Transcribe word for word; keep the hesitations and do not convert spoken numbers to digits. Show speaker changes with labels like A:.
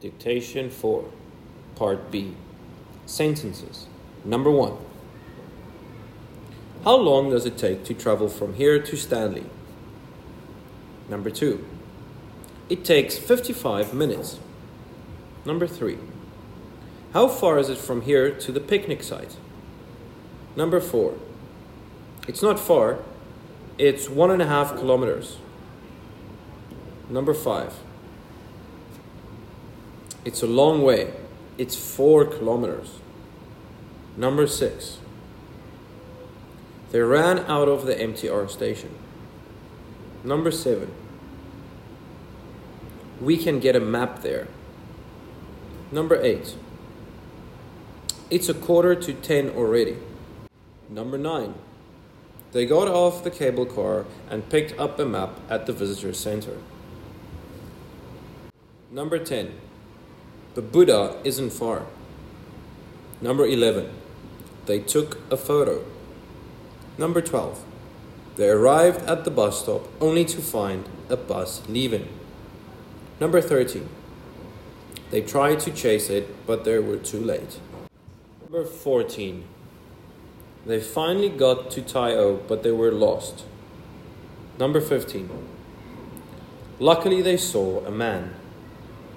A: Dictation four, Part B. Sentences. Number one. How long does it take to travel from here to Stanley? Number two. It takes fifty-five minutes. Number three. How far is it from here to the picnic site? Number four. It's not far. It's one and a half kilometers. Number five. It's a long way. It's four kilometers. Number six. They ran out of the M T R station. Number seven. We can get a map there. Number eight. It's a quarter to ten already. Number nine. They got off the cable car and picked up a map at the visitor center. Number ten. The Buddha isn't far. Number eleven. They took a photo. Number twelve. They arrived at the bus stop only to find a bus leaving. Number thirteen. They tried to chase it, but they were too late. Number fourteen. They finally got to Tai O, but they were lost. Number fifteen. Luckily they saw a man.